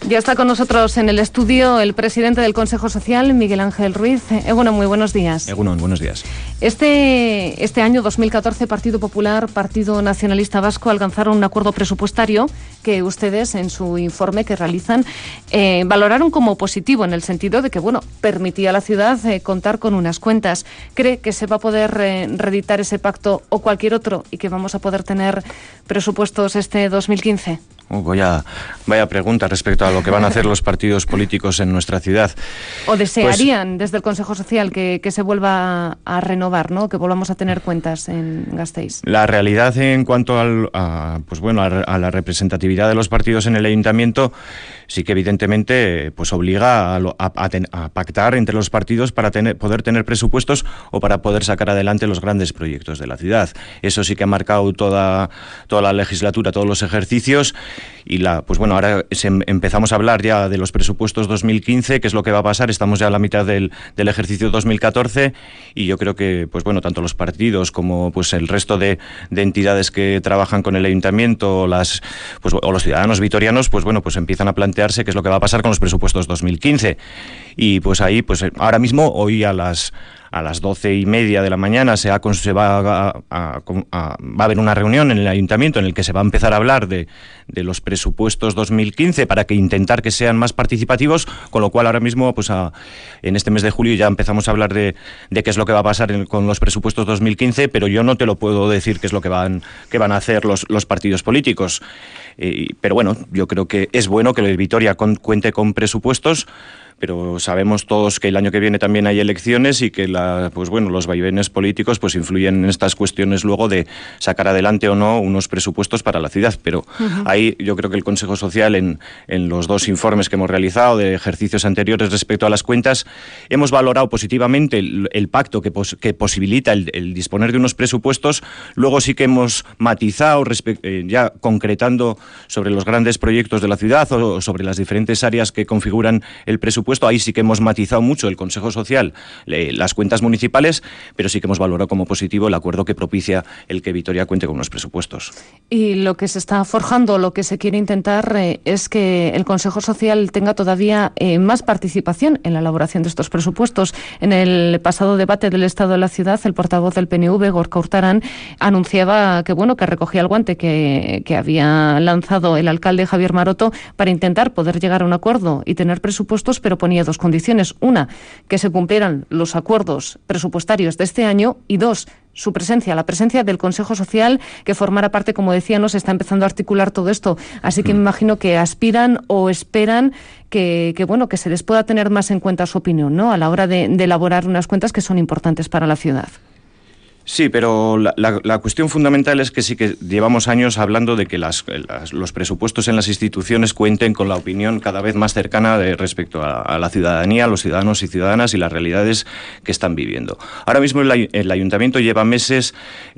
Ya está con nosotros en el estudio el presidente del Consejo Social, Miguel Ángel Ruiz. Egunon, muy buenos días. Egunon, buenos días. Este año 2014, Partido Popular, Partido Nacionalista Vasco alcanzaron un acuerdo presupuestario que ustedes, en su informe que realizan, valoraron como positivo, en el sentido de que, permitía a la ciudad contar con unas cuentas. ¿Cree que se va a poder reeditar ese pacto o cualquier otro y que vamos a poder tener presupuestos este 2015? Vaya pregunta respecto a lo que van a hacer los partidos políticos en nuestra ciudad. ¿O desearían desde el Consejo Social que se vuelva a renovar, ¿no? Que volvamos a tener cuentas en Gasteiz? La realidad en cuanto a la representatividad de los partidos en el ayuntamiento sí que evidentemente obliga a pactar entre los partidos para poder tener presupuestos o para poder sacar adelante los grandes proyectos de la ciudad. Eso sí que ha marcado toda la legislatura, todos los ejercicios. Y ahora empezamos a hablar ya de los presupuestos 2015, que es lo que va a pasar. Estamos ya a la mitad del ejercicio 2014 y yo creo que tanto los partidos como el resto de entidades que trabajan con el ayuntamiento o los ciudadanos vitorianos empiezan a plantearse qué es lo que va a pasar con los presupuestos 2015. Y ahí ahora mismo, hoy a las 12:30 de la mañana va a haber una reunión en el ayuntamiento en el que se va a empezar a hablar de los presupuestos 2015 para intentar que sean más participativos, con lo cual ahora mismo en este mes de julio ya empezamos a hablar de qué es lo que va a pasar con los presupuestos 2015, pero yo no te lo puedo decir qué es lo que van a hacer los partidos políticos. Pero yo creo que es bueno que Vitoria cuente con presupuestos, pero sabemos todos que el año que viene también hay elecciones y que los vaivenes políticos influyen en estas cuestiones luego de sacar adelante o no unos presupuestos para la ciudad. Pero ahí yo creo que el Consejo Social, en los dos informes que hemos realizado de ejercicios anteriores respecto a las cuentas, hemos valorado positivamente el pacto que posibilita el disponer de unos presupuestos. Luego sí que hemos matizado, ya concretando sobre los grandes proyectos de la ciudad o sobre las diferentes áreas que configuran el presupuesto. Ahí sí que hemos matizado mucho el Consejo Social las cuentas municipales, pero sí que hemos valorado como positivo el acuerdo que propicia el que Vitoria cuente con unos presupuestos. Y lo que se está forjando, lo que se quiere intentar es que el Consejo Social tenga todavía más participación en la elaboración de estos presupuestos. En el pasado debate del Estado de la Ciudad, el portavoz del PNV, Gorka Urtaran, anunciaba que recogía el guante que había lanzado el alcalde Javier Maroto para intentar poder llegar a un acuerdo y tener presupuestos, pero ponía dos condiciones. Una, que se cumplieran los acuerdos presupuestarios de este año, y dos, la presencia del Consejo Social, que formara parte, como decíamos, está empezando a articular todo esto. Así que me imagino que aspiran o esperan que se les pueda tener más en cuenta su opinión, ¿no?, a la hora de elaborar unas cuentas que son importantes para la ciudad. Sí, pero la cuestión fundamental es que sí que llevamos años hablando de que los presupuestos en las instituciones cuenten con la opinión cada vez más cercana respecto a la ciudadanía, a los ciudadanos y ciudadanas y las realidades que están viviendo. Ahora mismo el ayuntamiento lleva meses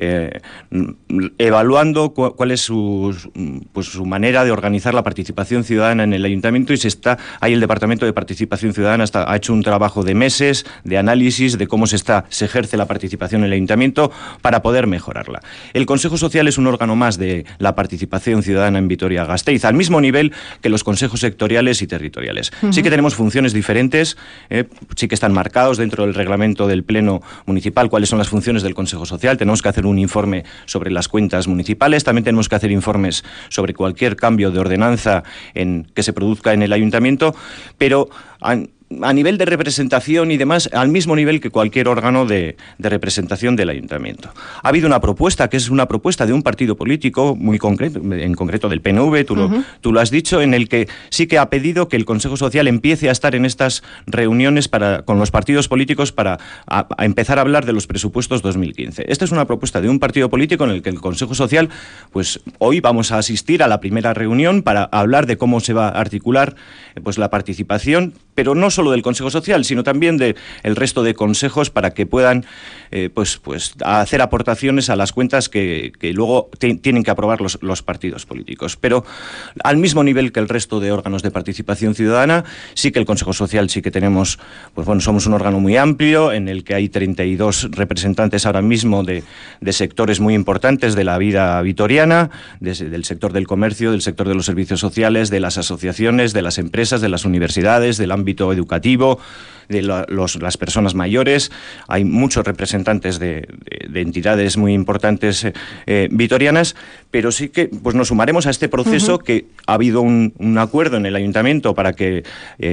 evaluando cuál es su manera de organizar la participación ciudadana en el ayuntamiento, y ahí el Departamento de Participación Ciudadana ha hecho un trabajo de meses de análisis de cómo se ejerce la participación en el ayuntamiento para poder mejorarla. El Consejo Social es un órgano más de la participación ciudadana en Vitoria-Gasteiz, al mismo nivel que los consejos sectoriales y territoriales. Sí que tenemos funciones diferentes, sí que están marcados dentro del reglamento del Pleno Municipal cuáles son las funciones del Consejo Social. Tenemos que hacer un informe sobre las cuentas municipales, también tenemos que hacer informes sobre cualquier cambio de ordenanza que se produzca en el ayuntamiento, pero a nivel de representación y demás, al mismo nivel que cualquier órgano de representación del ayuntamiento. Ha habido una propuesta, que es una propuesta de un partido político muy concreto, en concreto del PNV, tú lo has dicho, en el que sí que ha pedido que el Consejo Social empiece a estar en estas reuniones con los partidos políticos para a empezar a hablar de los presupuestos 2015. Esta es una propuesta de un partido político en el que el Consejo Social, hoy vamos a asistir a la primera reunión para hablar de cómo se va a articular la participación, pero no solo del Consejo Social, sino también del resto de consejos para que puedan pues hacer aportaciones a las cuentas que luego tienen que aprobar los partidos políticos. Pero al mismo nivel que el resto de órganos de participación ciudadana, sí que el Consejo Social sí que tenemos, pues bueno, somos un órgano muy amplio en el que hay 32 representantes ahora mismo de sectores muy importantes de la vida vitoriana, del sector del comercio, del sector de los servicios sociales, de las asociaciones, de las empresas, de las universidades, del ámbito educativo, de las personas mayores. Hay muchos representantes de entidades muy importantes vitorianas, pero sí que pues nos sumaremos a este proceso que ha habido un acuerdo en el ayuntamiento para que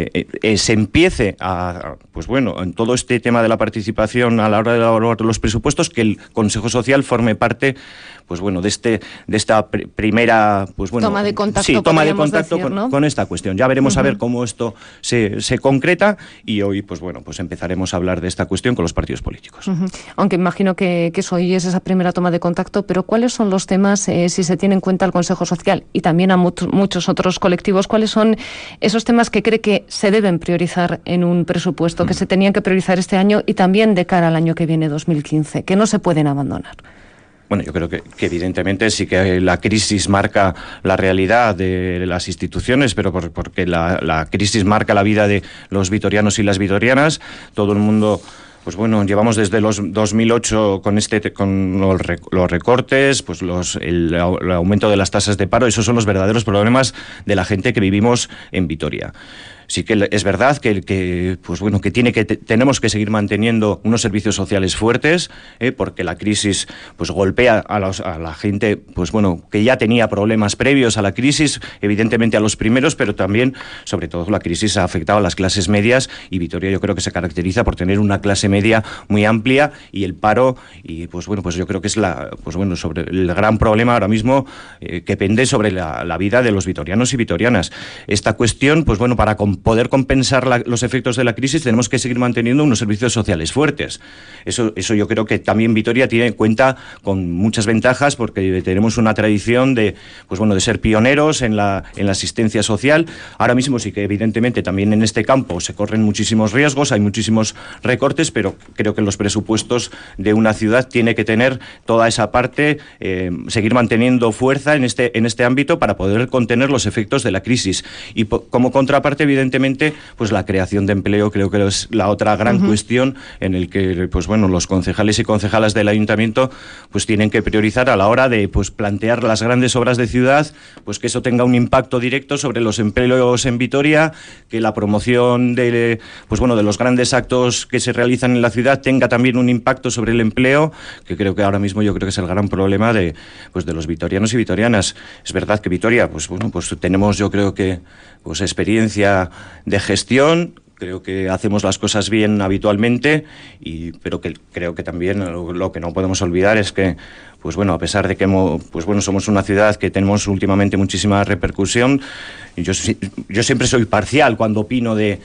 se empiece pues bueno, en todo este tema de la participación a la hora de elaborar los presupuestos, que el Consejo Social forme parte, pues bueno, de esta primera, pues bueno, toma de contacto, sí, toma de contacto decir, ¿no? con esta cuestión. Ya veremos a ver cómo esto se concreta, y hoy pues bueno, pues empezaremos a hablar de esta cuestión con los partidos políticos. Aunque imagino que eso hoy es esa primera toma de contacto, pero ¿cuáles son los temas, si se tiene en cuenta el Consejo Social y también a muchos otros colectivos, cuáles son esos temas que cree que se deben priorizar en un presupuesto, que se tenían que priorizar este año y también de cara al año que viene, 2015, que no se pueden abandonar? Bueno, yo creo que evidentemente sí que la crisis marca la realidad de las instituciones, pero porque la crisis marca la vida de los vitorianos y las vitorianas. Todo el mundo, pues bueno, llevamos desde los 2008 con los recortes, pues el aumento de las tasas de paro. Esos son los verdaderos problemas de la gente que vivimos en Vitoria. Sí que es verdad que pues bueno, que tenemos que seguir manteniendo unos servicios sociales fuertes, porque la crisis pues golpea a la gente, pues bueno, que ya tenía problemas previos a la crisis, evidentemente a los primeros, pero también, sobre todo, la crisis ha afectado a las clases medias, y Vitoria yo creo que se caracteriza por tener una clase media muy amplia, y el paro, y pues bueno, pues yo creo que es sobre el gran problema ahora mismo que pende sobre la vida de los vitorianos y vitorianas. Esta cuestión, pues bueno, para poder compensar los efectos de la crisis, tenemos que seguir manteniendo unos servicios sociales fuertes. Eso yo creo que también Vitoria cuenta con muchas ventajas, porque tenemos una tradición de ser pioneros en la asistencia social. Ahora mismo sí que evidentemente también en este campo se corren muchísimos riesgos, hay muchísimos recortes, pero creo que los presupuestos de una ciudad tiene que tener toda esa parte, seguir manteniendo fuerza en este ámbito para poder contener los efectos de la crisis. Y como contraparte, evidentemente, pues la creación de empleo creo que es la otra gran cuestión en el que pues bueno, los concejales y concejalas del ayuntamiento pues tienen que priorizar a la hora de pues plantear las grandes obras de ciudad, pues que eso tenga un impacto directo sobre los empleos en Vitoria, que la promoción de los grandes actos que se realizan en la ciudad tenga también un impacto sobre el empleo, que creo que ahora mismo yo creo que es el gran problema de los vitorianos y vitorianas. Es verdad que Vitoria pues tenemos, yo creo que experiencia de gestión. Creo que hacemos las cosas bien habitualmente, pero que creo que también lo que no podemos olvidar es que, pues bueno, a pesar de que somos una ciudad que tenemos últimamente muchísima repercusión, yo siempre soy parcial cuando opino de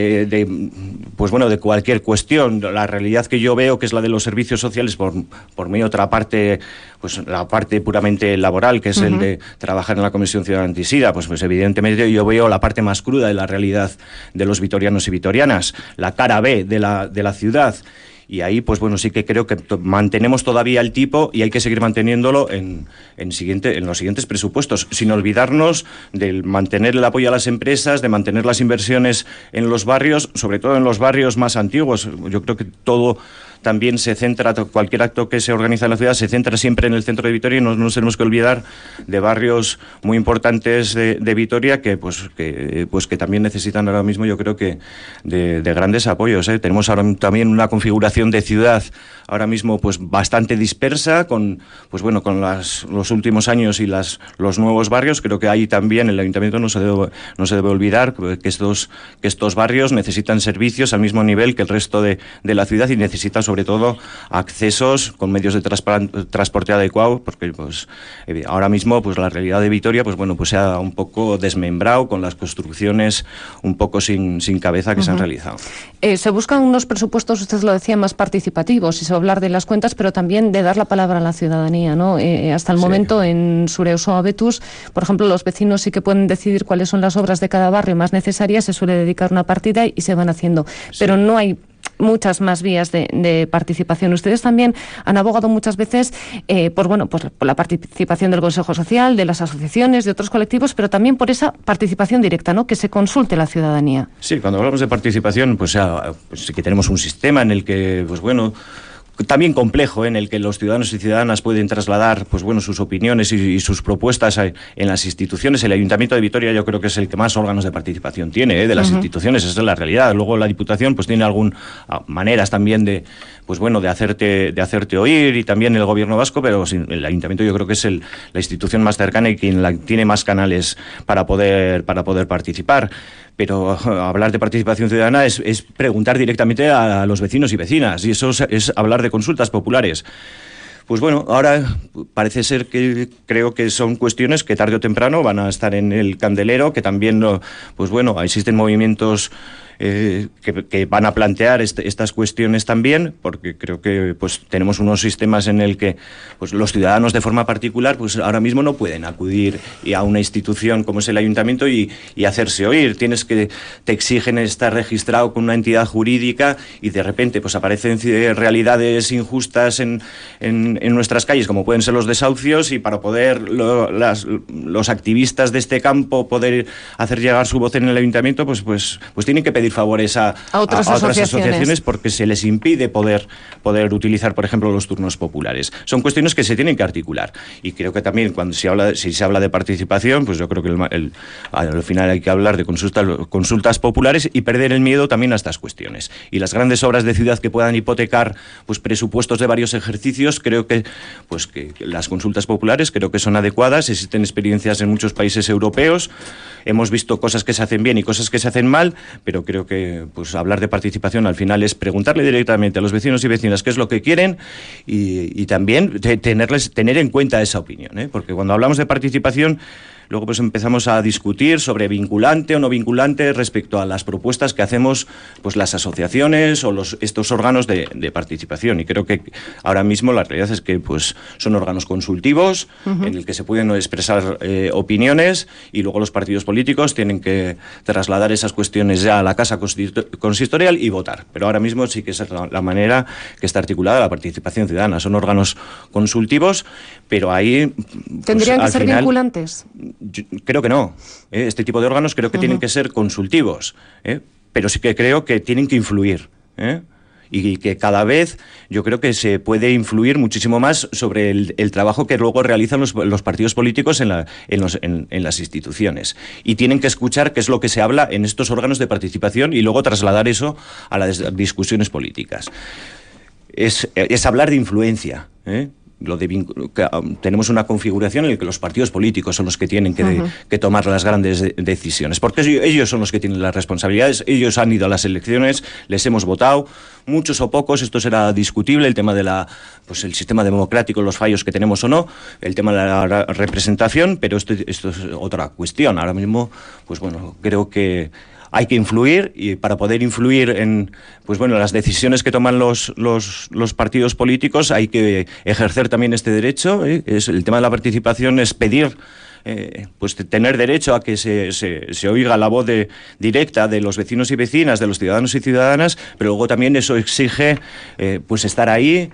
cualquier cuestión. La realidad que yo veo, que es la de los servicios sociales, por mi otra parte, pues la parte puramente laboral, que es el de trabajar en la Comisión Ciudadana Antisida, pues evidentemente yo veo la parte más cruda de la realidad de los vitorianos y vitorianas, la cara B de la ciudad. Y ahí, pues bueno, sí que creo que mantenemos todavía el tipo, y hay que seguir manteniéndolo en los siguientes presupuestos, sin olvidarnos de mantener el apoyo a las empresas, de mantener las inversiones en los barrios, sobre todo en los barrios más antiguos. Yo creo que todo también se centra, cualquier acto que se organiza en la ciudad se centra siempre en el centro de Vitoria, y no nos tenemos que olvidar de barrios muy importantes de Vitoria que también necesitan ahora mismo, yo creo que de grandes apoyos. Tenemos ahora también una configuración de ciudad ahora mismo pues bastante dispersa, con los últimos años y los nuevos barrios. Creo que ahí también el ayuntamiento no se debe olvidar que estos barrios necesitan servicios al mismo nivel que el resto de la ciudad, y necesitan sobre todo accesos con medios de transporte adecuados, porque pues ahora mismo pues la realidad de Vitoria pues bueno, pues se ha un poco desmembrado con las construcciones un poco sin cabeza que se han realizado. Se buscan unos presupuestos, usted lo decía, más participativos, y se va a hablar de las cuentas, pero también de dar la palabra a la ciudadanía, ¿no? Hasta el momento en Sureuso Betus, por ejemplo, los vecinos sí que pueden decidir cuáles son las obras de cada barrio más necesarias, se suele dedicar una partida y se van haciendo, pero no hay muchas más vías de participación. Ustedes también han abogado muchas veces por la participación del Consejo Social, de las asociaciones, de otros colectivos, pero también por esa participación directa, ¿no? Que se consulte la ciudadanía. Sí, cuando hablamos de participación, pues sí que tenemos un sistema en el que, pues bueno, también complejo, en el que los ciudadanos y ciudadanas pueden trasladar pues bueno, sus opiniones y sus propuestas en las instituciones. El Ayuntamiento de Vitoria yo creo que es el que más órganos de participación tiene, de las instituciones, esa es la realidad. Luego la Diputación pues tiene maneras también de pues bueno, de hacerte oír, y también el Gobierno vasco, pero el Ayuntamiento yo creo que es la institución más cercana y quien tiene más canales para poder participar. Pero hablar de participación ciudadana es preguntar directamente a los vecinos y vecinas, y eso es hablar de consultas populares. Pues bueno, ahora parece ser que creo que son cuestiones que tarde o temprano van a estar en el candelero, que también, pues bueno, existen movimientos que van a plantear estas cuestiones también, porque creo que pues tenemos unos sistemas en el que pues los ciudadanos de forma particular pues ahora mismo no pueden acudir a una institución como es el Ayuntamiento y hacerse oír. Te exigen estar registrado con una entidad jurídica, y de repente pues aparecen realidades injustas en nuestras calles, como pueden ser los desahucios, y para poder los activistas de este campo poder hacer llegar su voz en el Ayuntamiento, pues tienen que pedir favores a otras asociaciones, porque se les impide poder utilizar, por ejemplo, los turnos populares. Son cuestiones que se tienen que articular, y creo que también cuando si se habla de participación, pues yo creo que al final hay que hablar de consultas populares y perder el miedo también a estas cuestiones. Y las grandes obras de ciudad que puedan hipotecar pues presupuestos de varios ejercicios, creo que las consultas populares creo que son adecuadas. Existen experiencias en muchos países europeos, hemos visto cosas que se hacen bien y cosas que se hacen mal, pero creo que pues hablar de participación al final es preguntarle directamente a los vecinos y vecinas qué es lo que quieren, y también tener en cuenta esa opinión, porque cuando hablamos de participación luego pues empezamos a discutir sobre vinculante o no vinculante respecto a las propuestas que hacemos pues las asociaciones o estos órganos de participación, y creo que ahora mismo la realidad es que pues son órganos consultivos en el que se pueden expresar opiniones, y luego los partidos políticos tienen que trasladar esas cuestiones ya a la Casa Consistorial y votar. Pero ahora mismo sí que es la manera que está articulada la participación ciudadana. Son órganos consultivos, pero ahí ¿tendrían que ser vinculantes? Yo creo que no. Este tipo de órganos creo que tienen que ser consultivos, pero sí que creo que tienen que influir. Y que cada vez yo creo que se puede influir muchísimo más sobre el trabajo que luego realizan los partidos políticos en las instituciones. Y tienen que escuchar qué es lo que se habla en estos órganos de participación y luego trasladar eso a las discusiones políticas. Es hablar de influencia, tenemos una configuración en la que los partidos políticos son los que tienen que tomar las grandes decisiones, porque ellos son los que tienen las responsabilidades. Ellos han ido a las elecciones, les hemos votado, muchos o pocos, esto será discutible, el tema de el sistema democrático, los fallos que tenemos o no, el tema de la representación, pero esto es otra cuestión. Ahora mismo, pues bueno, creo que hay que influir, y para poder influir en las decisiones que toman los partidos políticos hay que ejercer también este derecho. Es el tema de la participación, es pedir tener derecho a que se oiga la voz directa de los vecinos y vecinas, de los ciudadanos y ciudadanas, pero luego también eso exige estar ahí.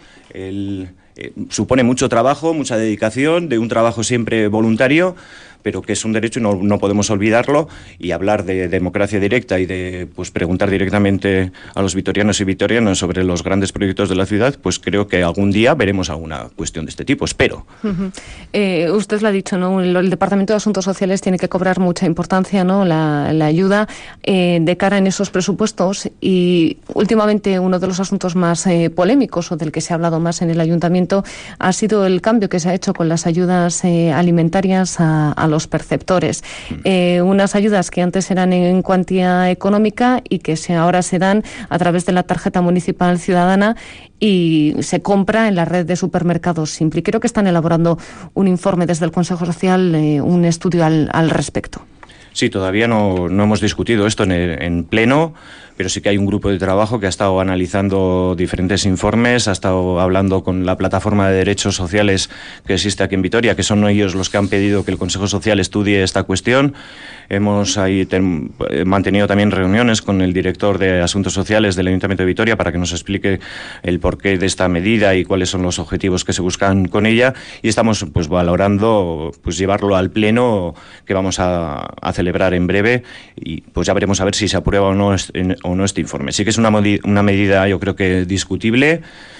Supone mucho trabajo, mucha dedicación, de un trabajo siempre voluntario, pero que es un derecho y no podemos olvidarlo. Y hablar de democracia directa y de preguntar directamente a los vitorianos y vitorianas sobre los grandes proyectos de la ciudad, pues creo que algún día veremos alguna cuestión de este tipo, espero. Usted lo ha dicho, ¿no? El Departamento de Asuntos Sociales tiene que cobrar mucha importancia, ¿no? La ayuda de cara en esos presupuestos, y últimamente uno de los asuntos más polémicos, o del que se ha hablado más en el Ayuntamiento, ha sido el cambio que se ha hecho con las ayudas alimentarias a los los perceptores. Unas ayudas que antes eran en cuantía económica y que ahora se dan a través de la tarjeta municipal ciudadana y se compra en la red de supermercados Simpli. Creo que están elaborando un informe desde el Consejo Social, un estudio al respecto. Sí, todavía no hemos discutido esto en pleno, pero sí que hay un grupo de trabajo que ha estado analizando diferentes informes, ha estado hablando con la plataforma de derechos sociales que existe aquí en Vitoria, que son ellos los que han pedido que el Consejo Social estudie esta cuestión. Hemos ahí mantenido también reuniones con el director de Asuntos Sociales del Ayuntamiento de Vitoria para que nos explique el porqué de esta medida y cuáles son los objetivos que se buscan con ella, y estamos pues valorando pues llevarlo al pleno que vamos a celebrar en breve, y pues ya veremos a ver si se aprueba o no este informe. Sí que es una medida, yo creo que discutible.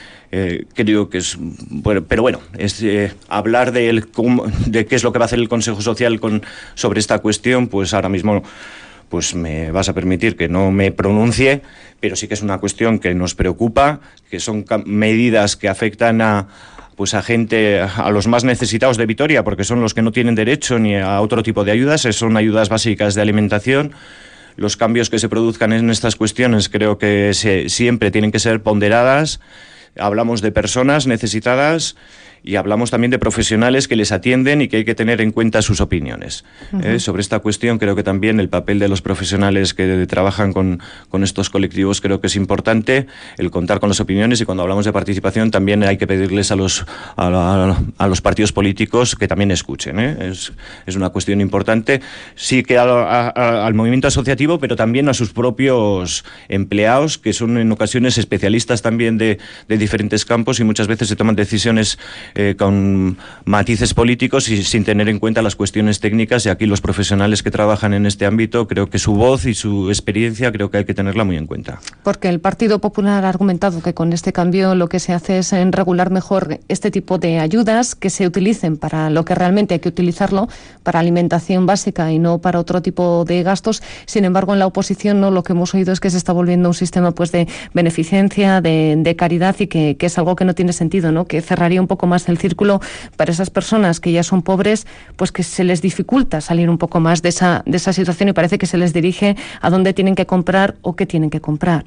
Creo que es bueno, pero bueno, es hablar de qué es lo que va a hacer el Consejo Social sobre esta cuestión, pues ahora mismo pues me vas a permitir que no me pronuncie, pero sí que es una cuestión que nos preocupa, que son medidas que afectan a gente, a los más necesitados de Vitoria, porque son los que no tienen derecho ni a otro tipo de ayudas, son ayudas básicas de alimentación. Los cambios que se produzcan en estas cuestiones creo que siempre tienen que ser ponderadas. Hablamos de personas necesitadas y hablamos también de profesionales que les atienden y que hay que tener en cuenta sus opiniones. Sobre esta cuestión creo que también el papel de los profesionales que trabajan con estos colectivos creo que es importante, el contar con las opiniones, y cuando hablamos de participación también hay que pedirles a los partidos políticos que también escuchen. Es una cuestión importante, sí que al movimiento asociativo, pero también a sus propios empleados, que son en ocasiones especialistas también de diferentes campos, y muchas veces se toman decisiones con matices políticos y sin tener en cuenta las cuestiones técnicas, y aquí los profesionales que trabajan en este ámbito, creo que su voz y su experiencia creo que hay que tenerla muy en cuenta. Porque el Partido Popular ha argumentado que con este cambio lo que se hace es regular mejor este tipo de ayudas, que se utilicen para lo que realmente hay que utilizarlo, para alimentación básica y no para otro tipo de gastos. Sin embargo, en la oposición lo que hemos oído es que se está volviendo un sistema pues de beneficencia, de caridad, y que es algo que no tiene sentido, ¿no? Que cerraría un poco más el círculo para esas personas que ya son pobres, pues que se les dificulta salir un poco más de esa situación, y parece que se les dirige a dónde tienen que comprar o qué tienen que comprar.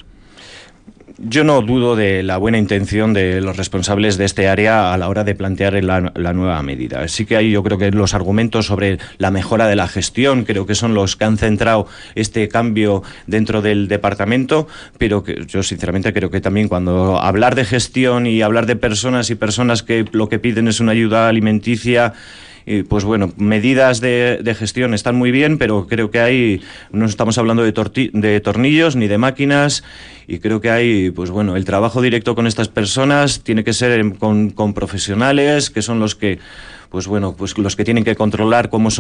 Yo no dudo de la buena intención de los responsables de este área a la hora de plantear la nueva medida. Sí que hay, yo creo que los argumentos sobre la mejora de la gestión creo que son los que han centrado este cambio dentro del departamento, pero que yo sinceramente creo que también cuando hablar de gestión y hablar de personas que lo que piden es una ayuda alimenticia, pues bueno, medidas de gestión están muy bien, pero creo que no estamos hablando de tornillos ni de máquinas, y creo que pues bueno, el trabajo directo con estas personas tiene que ser con profesionales, que son los que, pues bueno, pues los que tienen que controlar cómo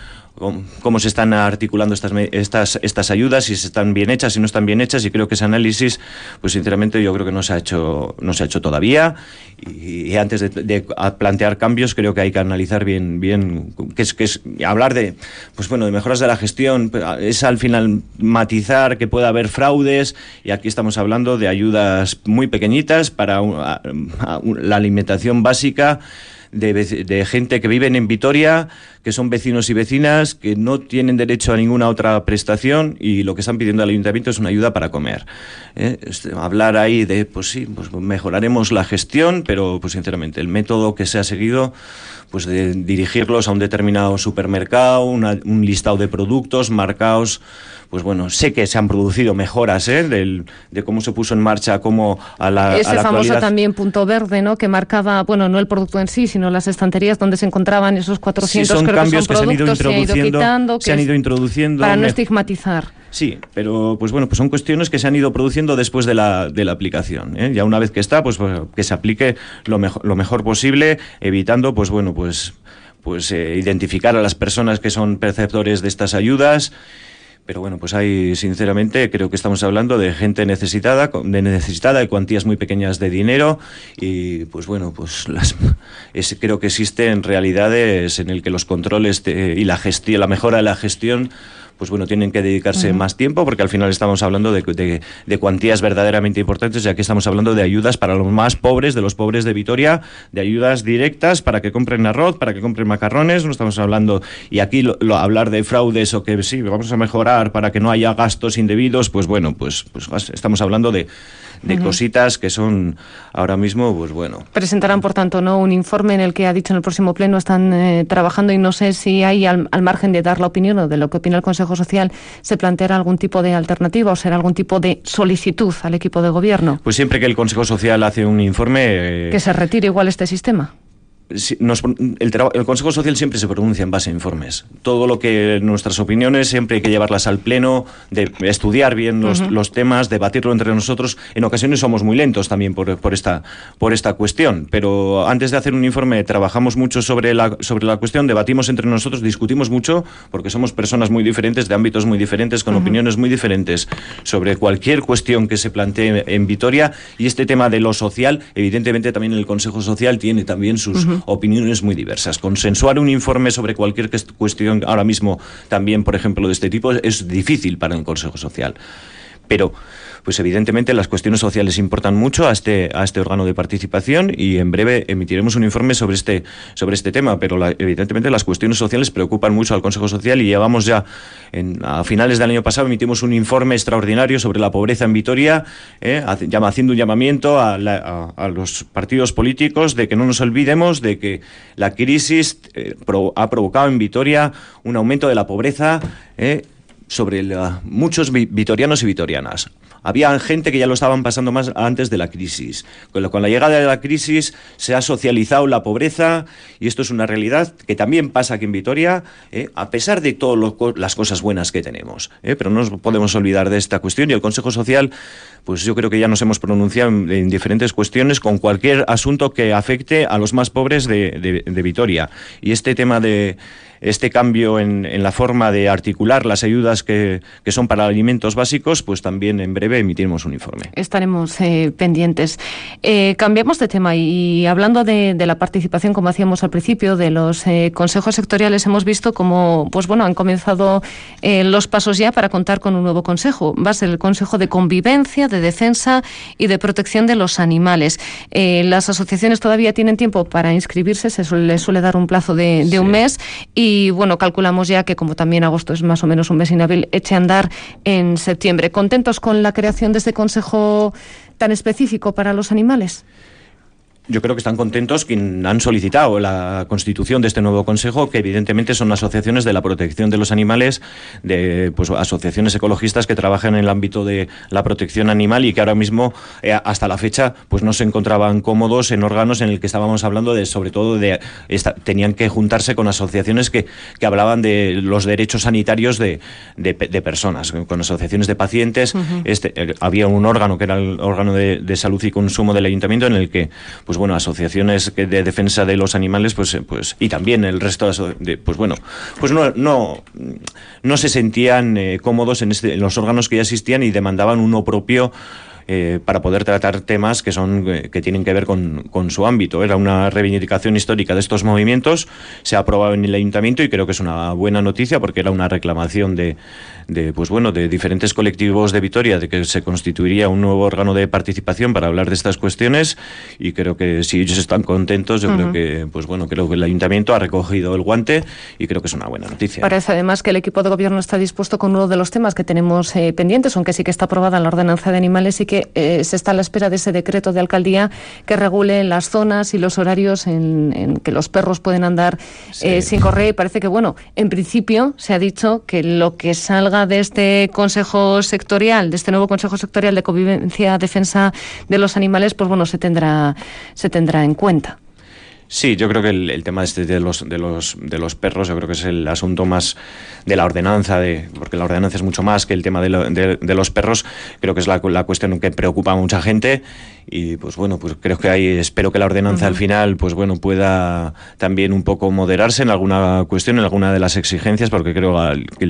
se están articulando estas ayudas, si están bien hechas, si no están bien hechas, y creo que ese análisis, pues sinceramente yo creo que no se ha hecho todavía, y antes de plantear cambios creo que hay que analizar bien que es hablar de, pues bueno, de mejoras de la gestión, es al final matizar que pueda haber fraudes, y aquí estamos hablando de ayudas muy pequeñitas para la alimentación básica de gente que viven en Vitoria, que son vecinos y vecinas, que no tienen derecho a ninguna otra prestación, y lo que están pidiendo al ayuntamiento es una ayuda para comer. Hablar ahí de, pues sí, pues mejoraremos la gestión, pero pues sinceramente el método que se ha seguido, pues de dirigirlos a un determinado supermercado, un listado de productos marcados, pues bueno, sé que se han producido mejoras de cómo se puso en marcha, cómo a la ese famoso actualidad. También punto verde, ¿no? Que marcaba, bueno, no el producto en sí, sino las estanterías donde se encontraban esos 400, sí, son creo cambios que son productos, se han ido introduciendo para no estigmatizar. Sí, pero pues bueno, pues son cuestiones que se han ido produciendo después de la aplicación. Ya una vez que está, pues que se aplique lo mejor posible, evitando, pues bueno, pues identificar a las personas que son perceptores de estas ayudas. Pero bueno, pues sinceramente, creo que estamos hablando de gente necesitada, de cuantías muy pequeñas de dinero, y pues bueno, pues creo que existen realidades en el que los controles y la gestión, la mejora de la gestión, pues bueno, tienen que dedicarse más tiempo, porque al final estamos hablando de cuantías verdaderamente importantes, ya que estamos hablando de ayudas para los más pobres, de los pobres de Vitoria, de ayudas directas para que compren arroz, para que compren macarrones. No estamos hablando, y aquí hablar de fraudes o que sí, vamos a mejorar para que no haya gastos indebidos, pues bueno, pues estamos hablando de cositas que son ahora mismo, pues bueno. Presentarán, por tanto, ¿no?, un informe en el que ha dicho en el próximo pleno están trabajando, y no sé si hay, al margen de dar la opinión o de lo que opina el Consejo Social, se planteará algún tipo de alternativa o será algún tipo de solicitud al equipo de gobierno. Pues siempre que el Consejo Social hace un informe... que se retire igual este sistema. El Consejo Social siempre se pronuncia en base a informes. Todo lo que nuestras opiniones siempre hay que llevarlas al pleno, de estudiar bien los temas, debatirlo entre nosotros. En ocasiones somos muy lentos también por esta cuestión, pero antes de hacer un informe trabajamos mucho sobre la cuestión, debatimos entre nosotros, discutimos mucho, porque somos personas muy diferentes, de ámbitos muy diferentes, con opiniones muy diferentes sobre cualquier cuestión que se plantee en Vitoria, y este tema de lo social, evidentemente también el Consejo Social tiene también sus opiniones muy diversas. Consensuar un informe sobre cualquier cuestión ahora mismo también, por ejemplo, de este tipo, es difícil para el Consejo Social. Pero, pues evidentemente las cuestiones sociales importan mucho a este órgano de participación, y en breve emitiremos un informe sobre este tema, pero evidentemente las cuestiones sociales preocupan mucho al Consejo Social, y llevamos ya, a finales del año pasado, emitimos un informe extraordinario sobre la pobreza en Vitoria, haciendo un llamamiento a los partidos políticos de que no nos olvidemos de que la crisis ha provocado en Vitoria un aumento de la pobreza sobre muchos vitorianos y vitorianas. Había gente que ya lo estaban pasando más antes de la crisis. Con la llegada de la crisis se ha socializado la pobreza, y esto es una realidad que también pasa aquí en Vitoria, a pesar de todas las cosas buenas que tenemos. Pero no nos podemos olvidar de esta cuestión, y el Consejo Social, pues yo creo que ya nos hemos pronunciado en diferentes cuestiones con cualquier asunto que afecte a los más pobres de Vitoria. Y este tema de este cambio en la forma de articular las ayudas que son para alimentos básicos, pues también en breve emitiremos un informe. Estaremos pendientes. Cambiamos de tema, y hablando de la participación, como hacíamos al principio, de los consejos sectoriales, hemos visto cómo, pues bueno, han comenzado los pasos ya para contar con un nuevo consejo. Va a ser el Consejo de Convivencia, de Defensa y de Protección de los Animales. Las asociaciones todavía tienen tiempo para inscribirse, les suele dar un plazo de un mes, y bueno, calculamos ya que, como también agosto es más o menos un mes inhábil, eche a andar en septiembre. ¿Contentos con la creación de este consejo tan específico para los animales? Yo creo que están contentos quienes han solicitado la constitución de este nuevo consejo, que evidentemente son asociaciones de la protección de los animales, pues asociaciones ecologistas que trabajan en el ámbito de la protección animal, y que ahora mismo, hasta la fecha, pues no se encontraban cómodos en órganos en el que estábamos hablando tenían que juntarse con asociaciones que hablaban de los derechos sanitarios de personas, con asociaciones de pacientes. Había un órgano que era el órgano de salud y consumo del ayuntamiento, en el que, pues bueno, asociaciones de defensa de los animales, pues y también el resto no se sentían cómodos en los órganos que ya existían, y demandaban uno propio para poder tratar temas que tienen que ver con su ámbito. Era una reivindicación histórica de estos movimientos, se ha aprobado en el ayuntamiento, y creo que es una buena noticia, porque era una reclamación de diferentes colectivos de Vitoria, de que se constituiría un nuevo órgano de participación para hablar de estas cuestiones, y creo que si ellos están contentos, yo creo que el ayuntamiento ha recogido el guante, y creo que es una buena noticia. Parece además que el equipo de gobierno está dispuesto con uno de los temas que tenemos pendientes, aunque sí que está aprobada la ordenanza de animales, y que se está a la espera de ese decreto de alcaldía que regule las zonas y los horarios en que los perros pueden andar sin correa, y parece que, bueno, en principio se ha dicho que lo que salga de este consejo sectorial, de este nuevo consejo sectorial de convivencia, defensa de los animales, pues bueno, se tendrá en cuenta. Sí, yo creo que el tema de los perros, yo creo que es el asunto más de la ordenanza, porque la ordenanza es mucho más que el tema de los perros. Creo que es la cuestión que preocupa a mucha gente, y pues bueno, pues creo que espero que la ordenanza al final, pues bueno, pueda también un poco moderarse en alguna cuestión, en alguna de las exigencias, porque creo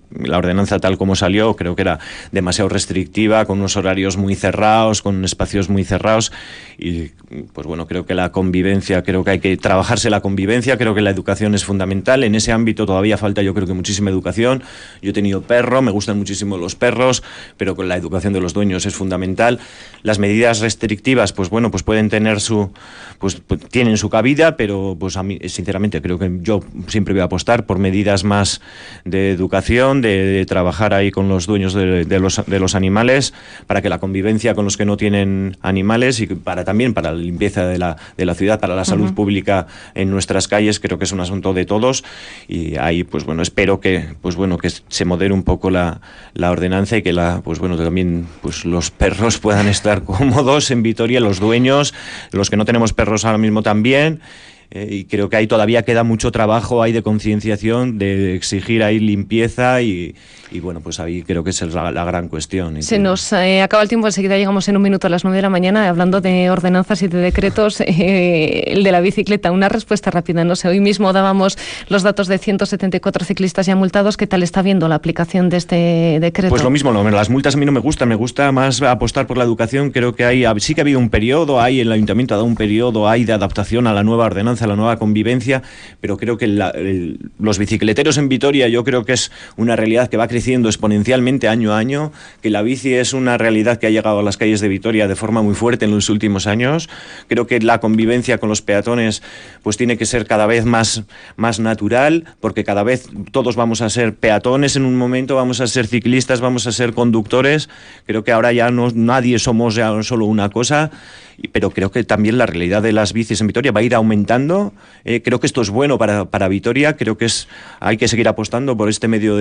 la ordenanza tal como salió, creo que era demasiado restrictiva, con unos horarios muy cerrados, con espacios muy cerrados, y pues bueno, creo que la convivencia, creo que hay que trabajarse la convivencia, creo que la educación es fundamental. En ese ámbito todavía falta, yo creo que muchísima educación. Yo he tenido perro, me gustan muchísimo los perros, pero con la educación de los dueños es fundamental. Las medidas restrictivas, pues bueno, pues pueden tener tienen su cabida, pero pues a mí, sinceramente, creo que yo siempre voy a apostar por medidas más de educación, de trabajar ahí con los dueños de los animales, para que la convivencia con los que no tienen animales, y también para la limpieza de la ciudad, para la salud pública en nuestras calles, creo que es un asunto de todos. Y ahí, pues bueno, espero que se modere un poco la ordenanza, y que también pues los perros puedan estar cómodos en Vitoria, los dueños, los que no tenemos perros ahora mismo también. Y creo que ahí todavía queda mucho trabajo ahí de concienciación, de exigir ahí limpieza, y bueno, pues ahí creo que esa es la gran cuestión. Se nos acaba el tiempo, enseguida llegamos en un minuto a las 9 de la mañana, hablando de ordenanzas y de decretos. El de la bicicleta, una respuesta rápida, no sé, hoy mismo dábamos los datos de 174 ciclistas ya multados. ¿Qué tal está viendo la aplicación de este decreto? Pues lo mismo, las multas a mí no me gustan, me gusta más apostar por la educación. Creo que sí que ha habido un periodo, el ayuntamiento ha dado un periodo de adaptación a la nueva ordenanza, a la nueva convivencia, pero creo que los bicicleteros en Vitoria, yo creo que es una realidad que va creciendo exponencialmente año a año, que la bici es una realidad que ha llegado a las calles de Vitoria de forma muy fuerte en los últimos años. Creo que la convivencia con los peatones pues tiene que ser cada vez más natural, porque cada vez todos vamos a ser peatones en un momento, vamos a ser ciclistas, vamos a ser conductores. Creo que ahora ya nadie somos ya solo una cosa, pero creo que también la realidad de las bicis en Vitoria va a ir aumentando. Creo que esto es bueno para Vitoria. Creo que hay que seguir apostando por este medio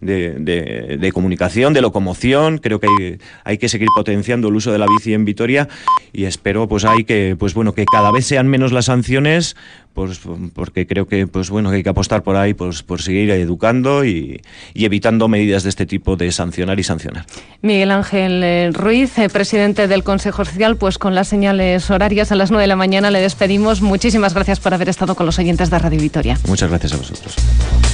de comunicación, de locomoción. Creo que hay que seguir potenciando el uso de la bici en Vitoria, y espero que cada vez sean menos las sanciones, porque creo que que hay que apostar por ahí, por seguir educando y evitando medidas de este tipo de sancionar y sancionar. Miguel Ángel Ruiz, presidente del Consejo Social, pues con las señales horarias a las 9 de la mañana le despedimos. Muchísimas gracias por haber estado con los oyentes de Radio Vitoria. Muchas gracias a vosotros.